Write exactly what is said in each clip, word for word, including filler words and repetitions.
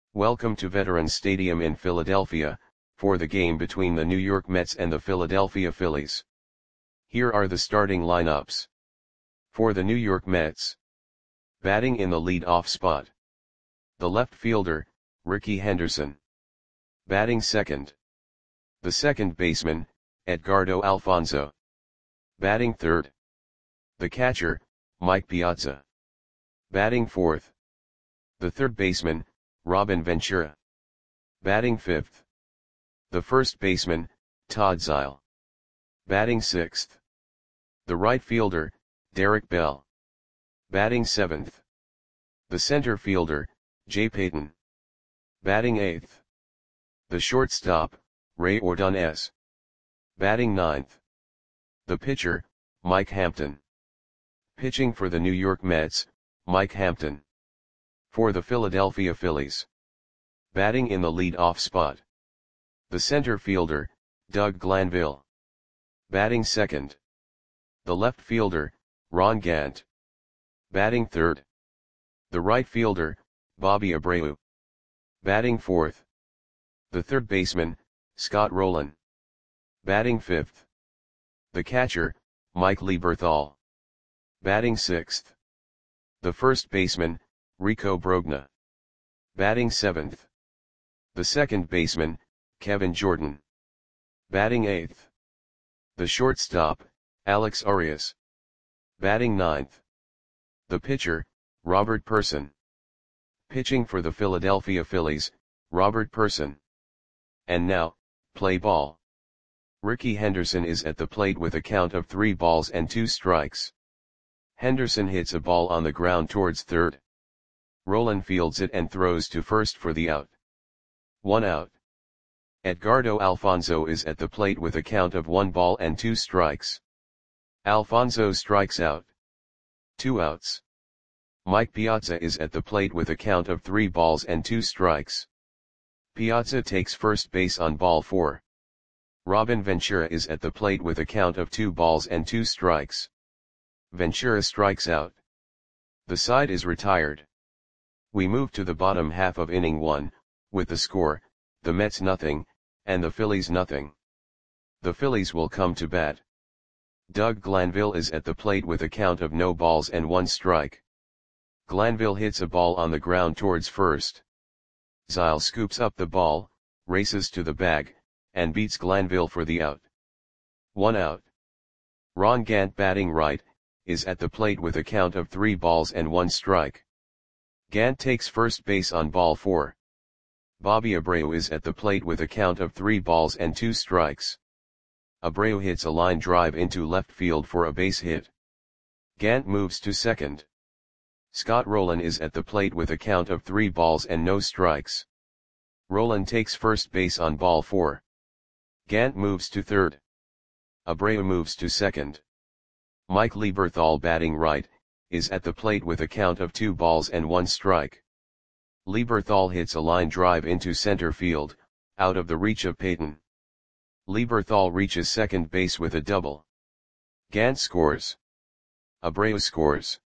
Welcome to Veterans Stadium in Philadelphia, for the game between the New York Mets and the Philadelphia Phillies. Here are the starting lineups. For the New York Mets. Batting in the lead-off spot. The left fielder, Rickey Henderson. Batting second. The second baseman, Edgardo Alfonzo. Batting third. The catcher, Mike Piazza. Batting fourth. The third baseman, Robin Ventura. Batting fifth. The first baseman, Todd Zeile. Batting sixth. The right fielder, Derek Bell. Batting seventh. The center fielder, Jay Payton. Batting eighth. The shortstop, Ray Ordonez. Batting ninth. The pitcher, Mike Hampton. Pitching for the New York Mets, Mike Hampton. For the Philadelphia Phillies. Batting in the lead-off spot. The center fielder, Doug Glanville. Batting second. The left fielder, Ron Gant. Batting third. The right fielder, Bobby Abreu. Batting fourth. The third baseman, Scott Rolen. Batting fifth. The catcher, Mike Lieberthal. Batting sixth. The first baseman, Rico Brogna. Batting seventh. The second baseman, Kevin Jordan. Batting eighth. The shortstop, Alex Arias. Batting ninth. The pitcher, Robert Pursson. Pitching for the Philadelphia Phillies, Robert Pursson. And now, play ball. Rickey Henderson is at the plate with a count of three balls and two strikes. Henderson hits a ball on the ground towards third. Rolen fields it and throws to first for the out. One out. Edgardo Alfonzo is at the plate with a count of one ball and two strikes. Alfonzo strikes out. Two outs. Mike Piazza is at the plate with a count of three balls and two strikes. Piazza takes first base on ball four. Robin Ventura is at the plate with a count of two balls and two strikes. Ventura strikes out. The side is retired. We move to the bottom half of inning one, with the score, the Mets nothing, and the Phillies nothing. The Phillies will come to bat. Doug Glanville is at the plate with a count of no balls and one strike. Glanville hits a ball on the ground towards first. Zeile scoops up the ball, races to the bag, and beats Glanville for the out. One out. Ron Gant, batting right, is at the plate with a count of three balls and one strike. Gant takes first base on ball four. Bobby Abreu is at the plate with a count of three balls and two strikes. Abreu hits a line drive into left field for a base hit. Gant moves to second. Scott Rolen is at the plate with a count of three balls and no strikes. Rolen takes first base on ball four. Gant moves to third. Abreu moves to second. Mike Lieberthal, batting right, is at the plate with a count of two balls and one strike. Lieberthal hits a line drive into center field, out of the reach of Payton. Lieberthal reaches second base with a double. Gant scores. Abreu scores.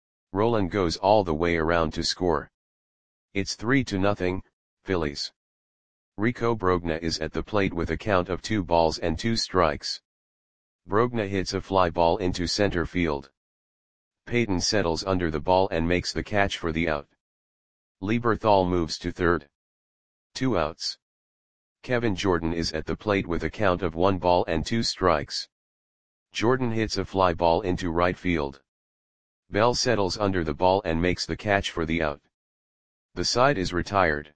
Rolen goes all the way around to score. It's three to nothing, Phillies. Rico Brogna is at the plate with a count of two balls and two strikes. Brogna hits a fly ball into center field. Payton settles under the ball and makes the catch for the out. Lieberthal moves to third. Two outs. Kevin Jordan is at the plate with a count of one ball and two strikes. Jordan hits a fly ball into right field. Bell settles under the ball and makes the catch for the out. The side is retired.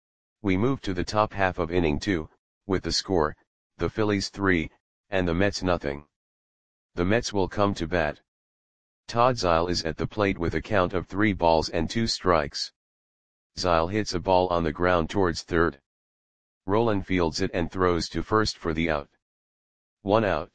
We move to the top half of inning two, with the score, the Phillies three, and the Mets nothing. The Mets will come to bat. Todd Zeile is at the plate with a count of three balls and two strikes. Zeile hits a ball on the ground towards third. Rolen fields it and throws to first for the out. One out.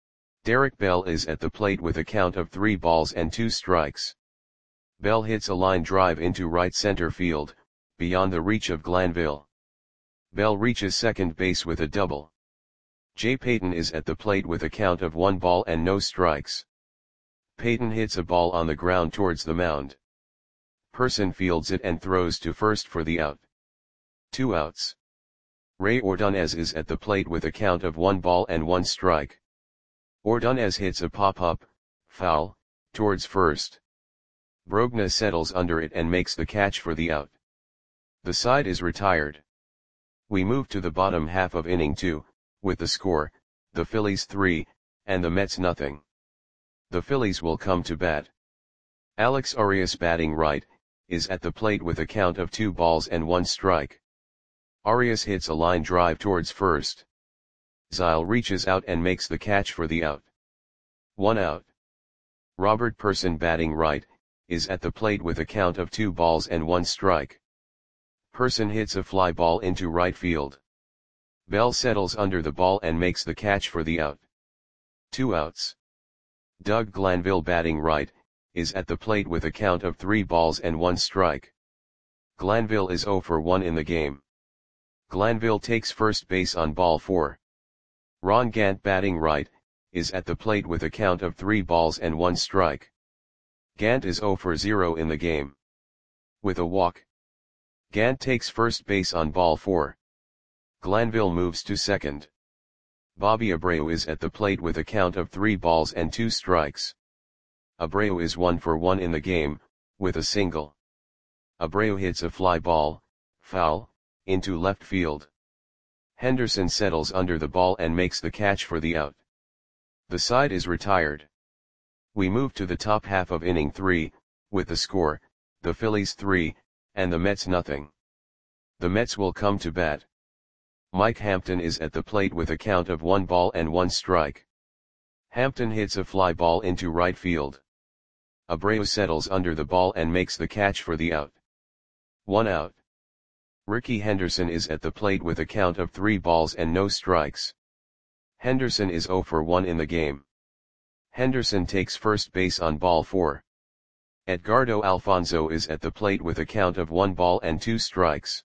Derek Bell is at the plate with a count of three balls and two strikes. Bell hits a line drive into right center field, beyond the reach of Glanville. Bell reaches second base with a double. Jay Payton is at the plate with a count of one ball and no strikes. Payton hits a ball on the ground towards the mound. Pursson fields it and throws to first for the out. Two outs. Ray Ordonez is at the plate with a count of one ball and one strike. Ordonez hits a pop-up, foul, towards first. Brogna settles under it and makes the catch for the out. The side is retired. We move to the bottom half of inning two, with the score, the Phillies three, and the Mets nothing. The Phillies will come to bat. Alex Arias, batting right, is at the plate with a count of two balls and one strike. Arias hits a line drive towards first. Zile reaches out and makes the catch for the out. One out. Robert Person, batting right, is at the plate with a count of two balls and one strike. Person hits a fly ball into right field. Bell settles under the ball and makes the catch for the out. Two outs. Doug Glanville, batting right, is at the plate with a count of three balls and one strike. Glanville is oh for one in the game. Glanville takes first base on ball four. Ron Gant, batting right, is at the plate with a count of three balls and one strike. Gant is oh for zero in the game. With a walk. Gant takes first base on ball four. Glanville moves to second. Bobby Abreu is at the plate with a count of three balls and two strikes. Abreu is one for one in the game, with a single. Abreu hits a fly ball, foul, into left field. Henderson settles under the ball and makes the catch for the out. The side is retired. We move to the top half of inning three, with the score, the Phillies three, and the Mets nothing. The Mets will come to bat. Mike Hampton is at the plate with a count of one ball and one strike. Hampton hits a fly ball into right field. Abreu settles under the ball and makes the catch for the out. One out. Ricky Henderson is at the plate with a count of three balls and no strikes. Henderson is oh for one in the game. Henderson takes first base on ball four. Edgardo Alfonzo is at the plate with a count of one ball and two strikes.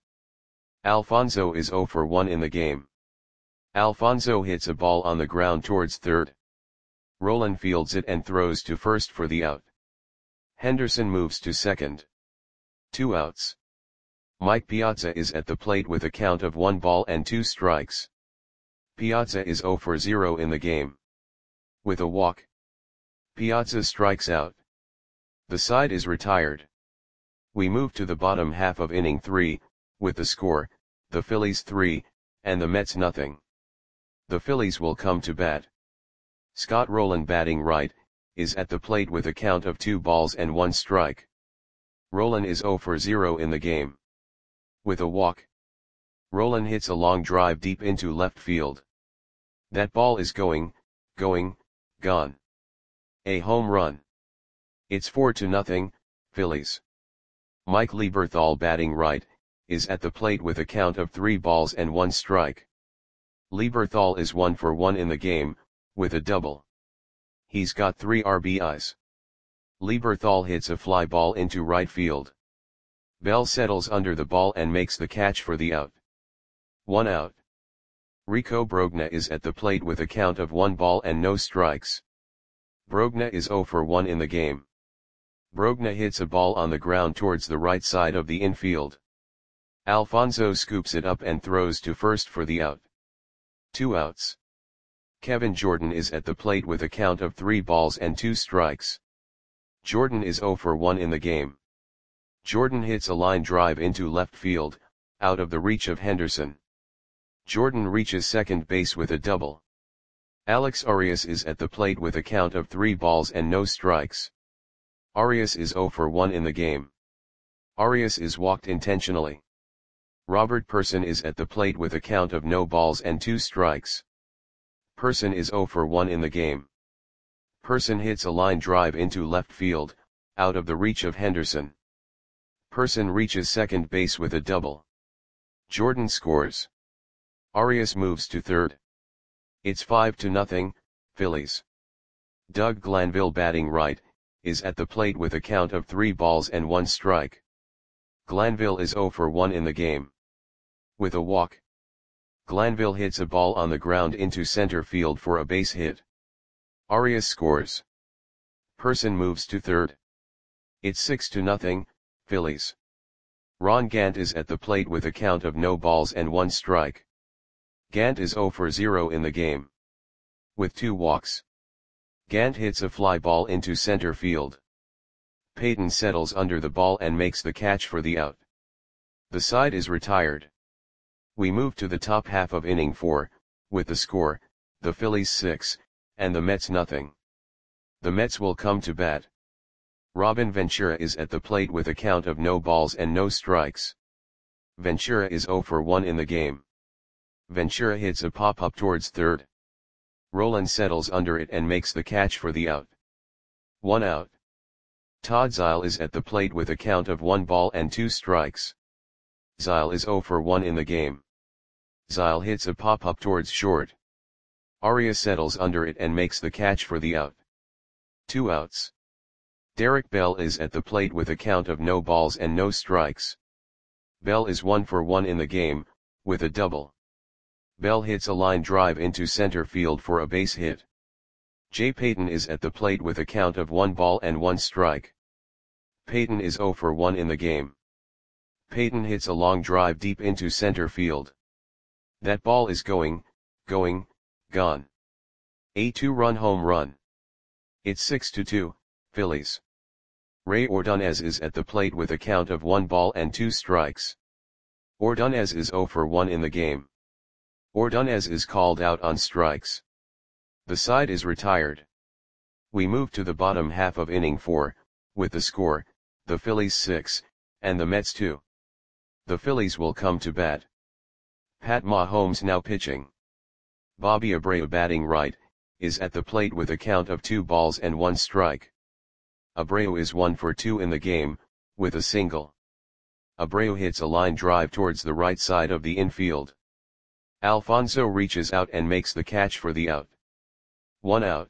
Alfonzo is oh for one in the game. Alfonzo hits a ball on the ground towards third. Rolen fields it and throws to first for the out. Henderson moves to second. Two outs. Mike Piazza is at the plate with a count of one ball and two strikes. Piazza is oh for zero in the game. With a walk. Piazza strikes out. The side is retired. We move to the bottom half of inning three, with the score, the Phillies three, and the Mets nothing. The Phillies will come to bat. Scott Rolen, batting right, is at the plate with a count of two balls and one strike. Rolen is oh for zero in the game. With a walk. Rolen hits a long drive deep into left field. That ball is going, going, gone. A home run. It's four to nothing, Phillies. Mike Lieberthal, batting right, is at the plate with a count of three balls and one strike. Lieberthal is one for one in the game, with a double. He's got three R B Is. Lieberthal hits a fly ball into right field. Bell settles under the ball and makes the catch for the out. One out. Rico Brogna is at the plate with a count of one ball and no strikes. Brogna is oh for one in the game. Brogna hits a ball on the ground towards the right side of the infield. Alfonzo scoops it up and throws to first for the out. Two outs. Kevin Jordan is at the plate with a count of three balls and two strikes. Jordan is oh for one in the game. Jordan hits a line drive into left field, out of the reach of Henderson. Jordan reaches second base with a double. Alex Arias is at the plate with a count of three balls and no strikes. Arias is oh for one in the game. Arias is walked intentionally. Robert Person is at the plate with a count of no balls and two strikes. Person is oh for one in the game. Person hits a line drive into left field, out of the reach of Henderson. Person reaches second base with a double. Jordan scores. Arias moves to third. It's five to nothing, Phillies. Doug Glanville, batting right, is at the plate with a count of three balls and one strike. Glanville is oh for one in the game. With a walk. Glanville hits a ball on the ground into center field for a base hit. Arias scores. Person moves to third. It's six to nothing, Phillies. Ron Gant is at the plate with a count of no balls and one strike. Gant is zero for zero in the game. With two walks. Gant hits a fly ball into center field. Payton settles under the ball and makes the catch for the out. The side is retired. We move to the top half of inning four, with the score, the Phillies six, and the Mets nothing. The Mets will come to bat. Robin Ventura is at the plate with a count of no balls and no strikes. Ventura is zero for one in the game. Ventura hits a pop-up towards third. Rolen settles under it and makes the catch for the out. One out. Todd Zeile is at the plate with a count of one ball and two strikes. Zeile is zero for one in the game. Zeile hits a pop-up towards short. Arias settles under it and makes the catch for the out. Two outs. Derek Bell is at the plate with a count of no balls and no strikes. Bell is one for one in the game, with a double. Bell hits a line drive into center field for a base hit. Jay Payton is at the plate with a count of one ball and one strike. Payton is zero for one in the game. Payton hits a long drive deep into center field. That ball is going, going, gone. A two-run home run. It's six to two, Phillies. Ray Ordonez is at the plate with a count of one ball and two strikes. Ordonez is zero for one in the game. Ordonez is called out on strikes. The side is retired. We move to the bottom half of inning four, with the score, the Phillies six, and the Mets two. The Phillies will come to bat. Pat Mahomes now pitching. Bobby Abreu batting right, is at the plate with a count of two balls and one strike. Abreu is one for two in the game, with a single. Abreu hits a line drive towards the right side of the infield. Alfonso reaches out and makes the catch for the out. One out.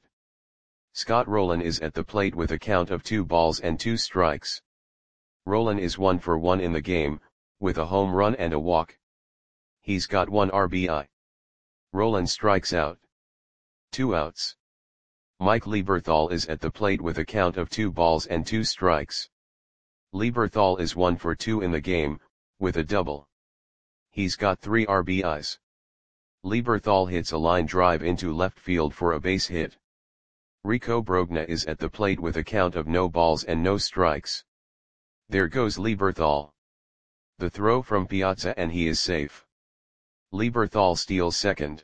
Scott Rolen is at the plate with a count of two balls and two strikes. Rolen is one for one in the game, with a home run and a walk. He's got one R B I. Rolen strikes out. Two outs. Mike Lieberthal is at the plate with a count of two balls and two strikes. Lieberthal is one for two in the game, with a double. He's got three R B Is. Lieberthal hits a line drive into left field for a base hit. Rico Brogna is at the plate with a count of no balls and no strikes. There goes Lieberthal. The throw from Piazza and he is safe. Lieberthal steals second.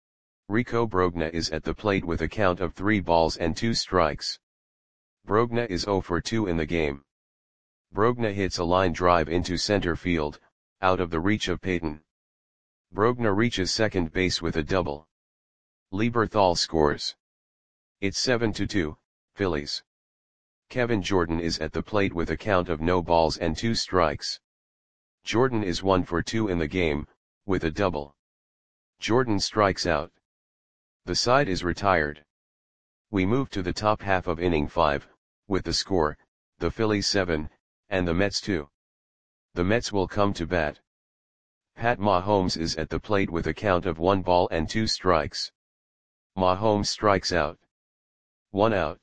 Rico Brogna is at the plate with a count of three balls and two strikes. Brogna is zero for two in the game. Brogna hits a line drive into center field, out of the reach of Payton. Brogna reaches second base with a double. Lieberthal scores. It's seven to two, Phillies. Kevin Jordan is at the plate with a count of no balls and two strikes. Jordan is one for two in the game, with a double. Jordan strikes out. The side is retired. We move to the top half of inning five, with the score, the Phillies seven, and the Mets two. The Mets will come to bat. Pat Mahomes is at the plate with a count of one ball and two strikes. Mahomes strikes out. One out.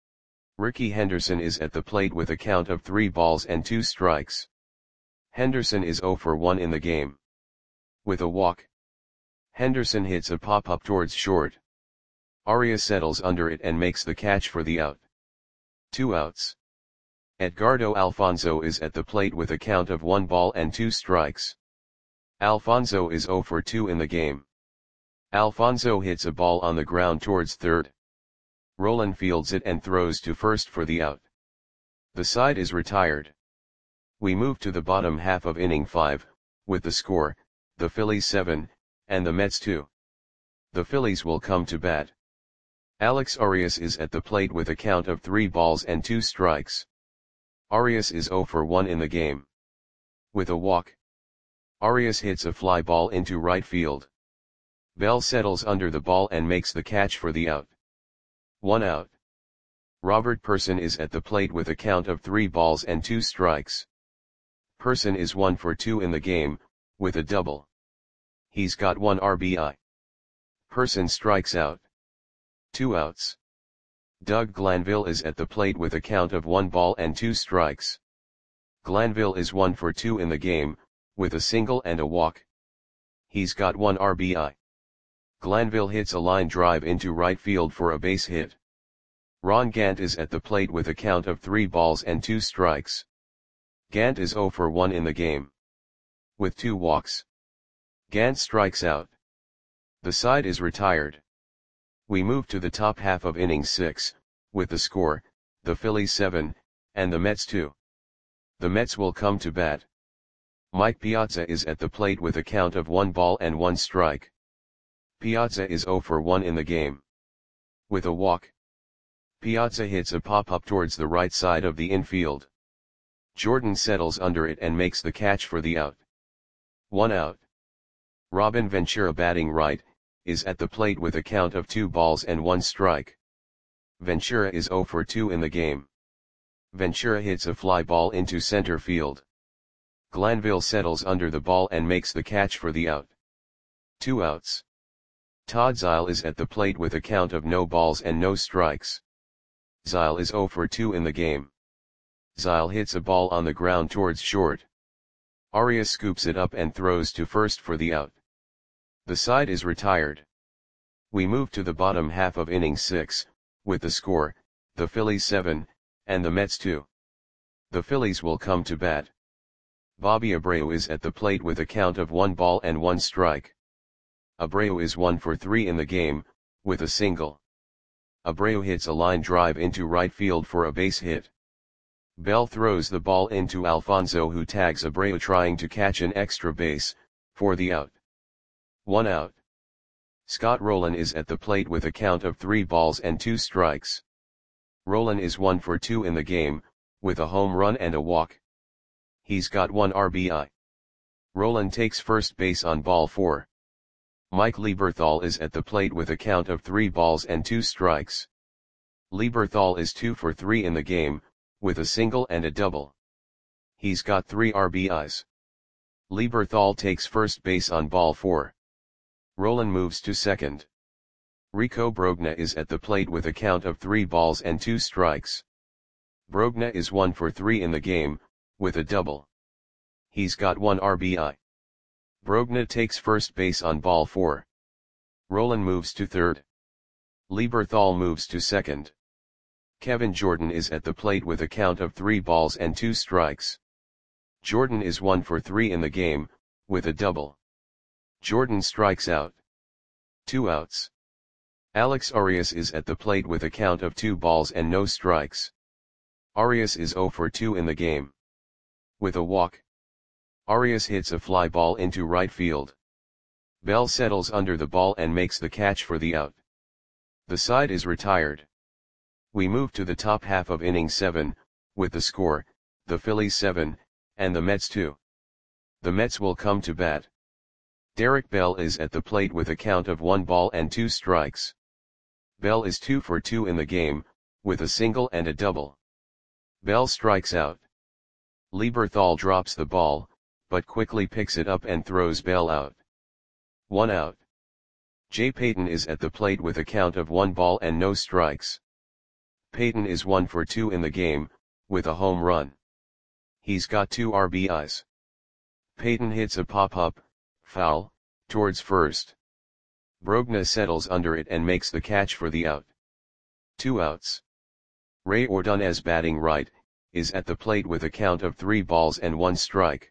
Rickey Henderson is at the plate with a count of three balls and two strikes. Henderson is zero for one in the game. With a walk. Henderson hits a pop-up towards short. Arias settles under it and makes the catch for the out. Two outs. Edgardo Alfonso is at the plate with a count of one ball and two strikes. Alfonso is zero for two in the game. Alfonso hits a ball on the ground towards third. Rolen fields it and throws to first for the out. The side is retired. We move to the bottom half of inning five, with the score, the Phillies seven, and the Mets two. The Phillies will come to bat. Alex Arias is at the plate with a count of three balls and two strikes. Arias is zero for one in the game. With a walk. Arias hits a fly ball into right field. Bell settles under the ball and makes the catch for the out. One out. Robert Person is at the plate with a count of three balls and two strikes. Person is one for two in the game, with a double. He's got one R B I. Person strikes out. Two outs. Doug Glanville is at the plate with a count of one ball and two strikes. Glanville is one for two in the game, with a single and a walk. He's got one R B I. Glanville hits a line drive into right field for a base hit. Ron Gant is at the plate with a count of three balls and two strikes. Gant is zero for one in the game, with two walks. Gant strikes out. The side is retired. We move to the top half of inning six, with the score, the Phillies seven, and the Mets two. The Mets will come to bat. Mike Piazza is at the plate with a count of one ball and one strike. Piazza is zero for one in the game, with a walk. Piazza hits a pop-up towards the right side of the infield. Jordan settles under it and makes the catch for the out. One out. Robin Ventura, batting right, is at the plate with a count of two balls and one strike. Ventura is zero for two in the game. Ventura hits a fly ball into center field. Glanville settles under the ball and makes the catch for the out. Two outs. Todd Zeile is at the plate with a count of no balls and no strikes. Zeile is zero for two in the game. Zeile hits a ball on the ground towards short. Arias scoops it up and throws to first for the out. The side is retired. We move to the bottom half of inning six, with the score, the Phillies seven, and the Mets two. The Phillies will come to bat. Bobby Abreu is at the plate with a count of one ball and one strike. Abreu is one for three in the game, with a single. Abreu hits a line drive into right field for a base hit. Bell throws the ball into Alfonso, who tags Abreu trying to catch an extra base, for the out. One out. Scott Rolen is at the plate with a count of three balls and two strikes. Rolen is one for two in the game, with a home run and a walk. He's got one R B I. Rolen takes first base on ball four. Mike Lieberthal is at the plate with a count of three balls and two strikes. Lieberthal is two for three in the game, with a single and a double. He's got three R B Is. Lieberthal takes first base on ball four. Rolen moves to second. Rico Brogna is at the plate with a count of three balls and two strikes. Brogna is one for three in the game, with a double. He's got one R B I. Brogna takes first base on ball four. Rolen moves to third. Lieberthal moves to second. Kevin Jordan is at the plate with a count of three balls and two strikes. Jordan is one for three in the game, with a double. Jordan strikes out. Two outs. Alex Arias is at the plate with a count of two balls and no strikes. Arias is zero for two in the game, with a walk. Arias hits a fly ball into right field. Bell settles under the ball and makes the catch for the out. The side is retired. We move to the top half of inning seven, with the score, the Phillies seven, and the Mets two. The Mets will come to bat. Derek Bell is at the plate with a count of one ball and two strikes. Bell is two for two in the game, with a single and a double. Bell strikes out. Lieberthal drops the ball, but quickly picks it up and throws Bell out. One out. Jay Payton is at the plate with a count of one ball and no strikes. Payton is one for two in the game, with a home run. He's got two R B Is. Payton hits a pop-up, foul, towards first. Brogna settles under it and makes the catch for the out. Two outs. Ray Ordonez, batting right, is at the plate with a count of three balls and one strike.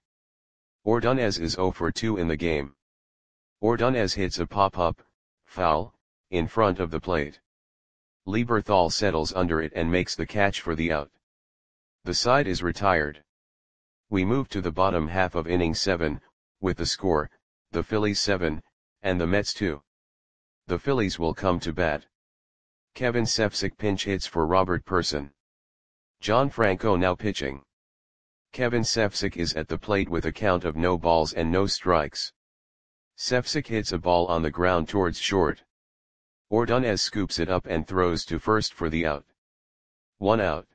Ordonez is zero for two in the game. Ordonez hits a pop-up, foul, in front of the plate. Lieberthal settles under it and makes the catch for the out. The side is retired. We move to the bottom half of inning seven, with the score, the Phillies seven, and the Mets two. The Phillies will come to bat. Kevin Sepsic pinch hits for Robert Person. John Franco now pitching. Kevin Sepsic is at the plate with a count of no balls and no strikes. Sepsic hits a ball on the ground towards short. Ordonez scoops it up and throws to first for the out. One out.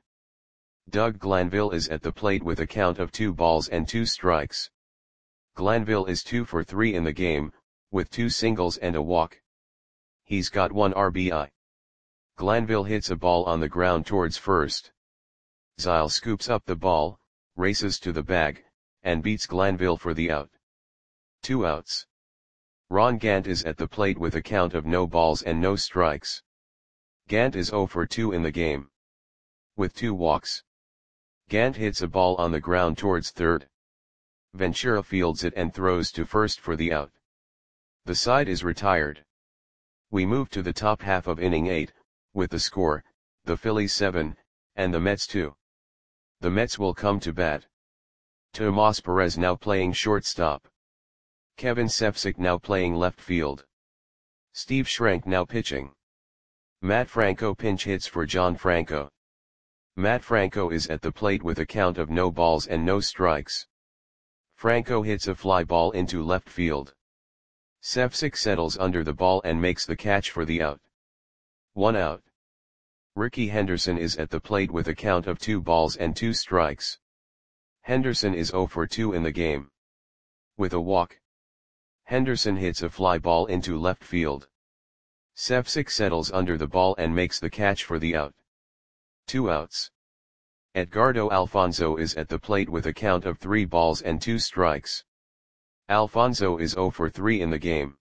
Doug Glanville is at the plate with a count of two balls and two strikes. Glanville is two for three in the game, with two singles and a walk. He's got one R B I. Glanville hits a ball on the ground towards first. Zeile scoops up the ball, races to the bag, and beats Glanville for the out. Two outs. Ron Gant is at the plate with a count of no balls and no strikes. Gant is oh for two in the game. With two walks. Gant hits a ball on the ground towards third. Ventura fields it and throws to first for the out. The side is retired. We move to the top half of inning eight, with the score, the Phillies seven, and the Mets two. The Mets will come to bat. Tomas Perez now playing shortstop. Kevin Sepsic now playing left field. Steve Schrenk now pitching. Matt Franco pinch hits for John Franco. Matt Franco is at the plate with a count of no balls and no strikes. Franco hits a fly ball into left field. Sepsic settles under the ball and makes the catch for the out. One out. Ricky Henderson is at the plate with a count of two balls and two strikes. Henderson is oh for two in the game. With a walk. Henderson hits a fly ball into left field. Sepsic settles under the ball and makes the catch for the out. Two outs. Edgardo Alfonzo is at the plate with a count of three balls and two strikes. Alfonzo is oh for three in the game.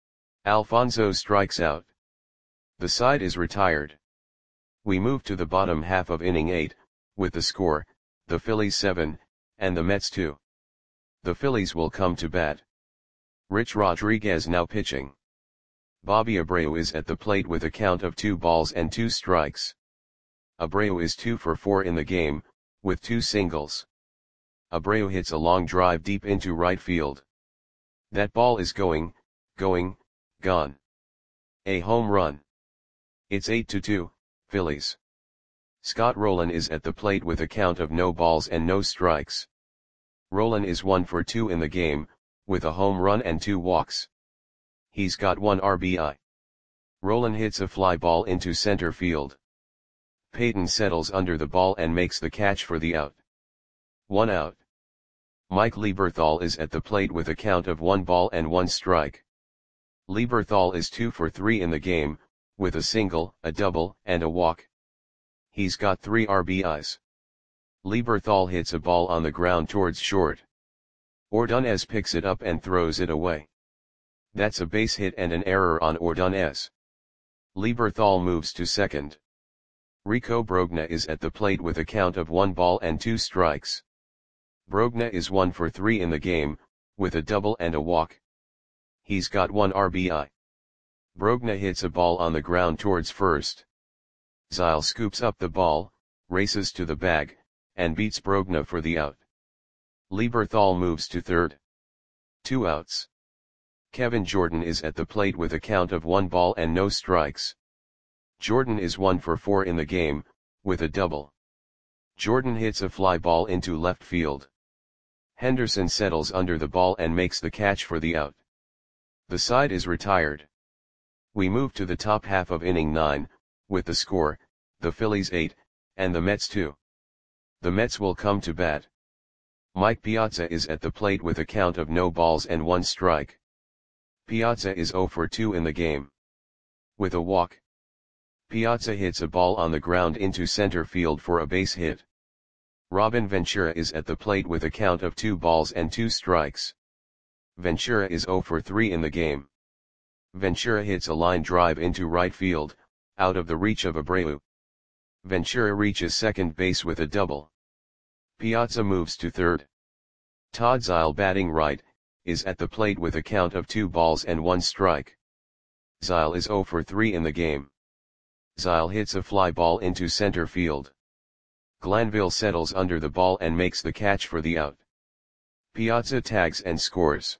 Alfonzo strikes out. The side is retired. We move to the bottom half of inning eight, with the score, the Phillies seven, and the Mets two. The Phillies will come to bat. Rich Rodriguez now pitching. Bobby Abreu is at the plate with a count of two balls and two strikes. Abreu is two for four in the game, with two singles. Abreu hits a long drive deep into right field. That ball is going, going, gone. A home run. It's eight to two, Phillies. Scott Rowland is at the plate with a count of no balls and no strikes. Rowland is one for two in the game, with a home run and two walks. He's got one R B I. Rowland hits a fly ball into center field. Payton settles under the ball and makes the catch for the out. One out. Mike Lieberthal is at the plate with a count of one ball and one strike. Lieberthal is two for three in the game, with a single, a double, and a walk. He's got three R B Is. Lieberthal hits a ball on the ground towards short. Ordonez picks it up and throws it away. That's a base hit and an error on Ordonez. Lieberthal moves to second. Rico Brogna is at the plate with a count of one ball and two strikes. Brogna is one for three in the game, with a double and a walk. He's got one R B I. Brogna hits a ball on the ground towards first. Zyle scoops up the ball, races to the bag, and beats Brogna for the out. Lieberthal moves to third. Two outs. Kevin Jordan is at the plate with a count of one ball and no strikes. Jordan is one for four in the game, with a double. Jordan hits a fly ball into left field. Henderson settles under the ball and makes the catch for the out. The side is retired. We move to the top half of inning nine, with the score, the Phillies eight, and the Mets two. The Mets will come to bat. Mike Piazza is at the plate with a count of no balls and one strike. Piazza is oh for two in the game. With a walk. Piazza hits a ball on the ground into center field for a base hit. Robin Ventura is at the plate with a count of two balls and two strikes. Ventura is oh for three in the game. Ventura hits a line drive into right field, out of the reach of Abreu. Ventura reaches second base with a double. Piazza moves to third. Todd Zyle, batting right, is at the plate with a count of two balls and one strike. Zyle is oh for three in the game. Zyle hits a fly ball into center field. Glanville settles under the ball and makes the catch for the out. Piazza tags and scores.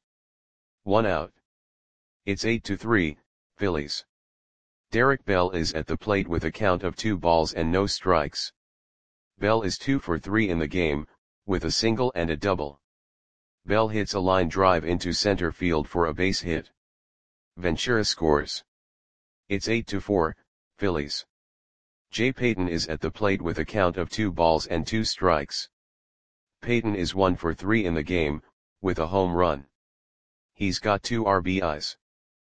One out. It's eight to three, Phillies. Derek Bell is at the plate with a count of two balls and no strikes. Bell is two for three in the game, with a single and a double. Bell hits a line drive into center field for a base hit. Ventura scores. It's eight to four, Phillies. Jay Payton is at the plate with a count of two balls and two strikes. Payton is one for three in the game, with a home run. He's got two R B Is.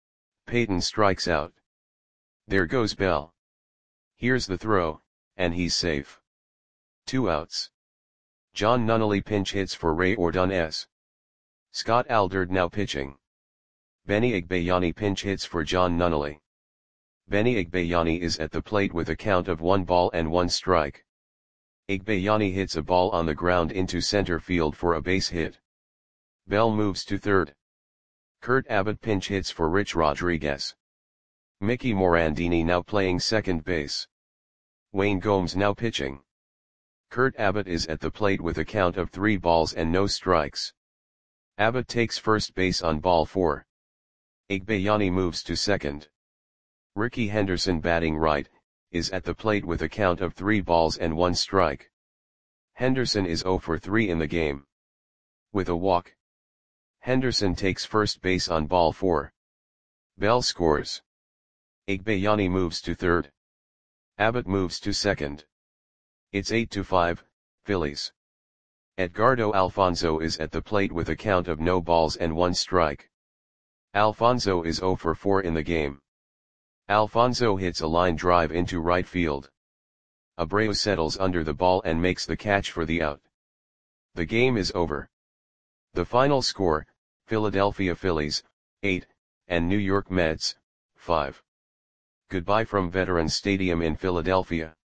Payton strikes out. There goes Bell. Here's the throw, and he's safe. Two outs. John Nunnally pinch hits for Ray Ordonez. Scott Alldred now pitching. Benny Igbayani pinch hits for John Nunnally. Benny Igbayani is at the plate with a count of one ball and one strike. Igbayani hits a ball on the ground into center field for a base hit. Bell moves to third. Kurt Abbott pinch hits for Rich Rodriguez. Mickey Morandini now playing second base. Wayne Gomes now pitching. Kurt Abbott is at the plate with a count of three balls and no strikes. Abbott takes first base on ball four. Igbayani moves to second. Ricky Henderson batting right, is at the plate with a count of three balls and one strike. Henderson is zero for three in the game. With a walk, Henderson takes first base on ball four. Bell scores. Igbayani moves to third. Abbott moves to second. It's eight to five, Phillies. Edgardo Alfonzo is at the plate with a count of no balls and one strike. Alfonzo is zero for four in the game. Alfonzo hits a line drive into right field. Abreu settles under the ball and makes the catch for the out. The game is over. The final score, Philadelphia Phillies, eight, and New York Mets, five. Goodbye from Veterans Stadium in Philadelphia.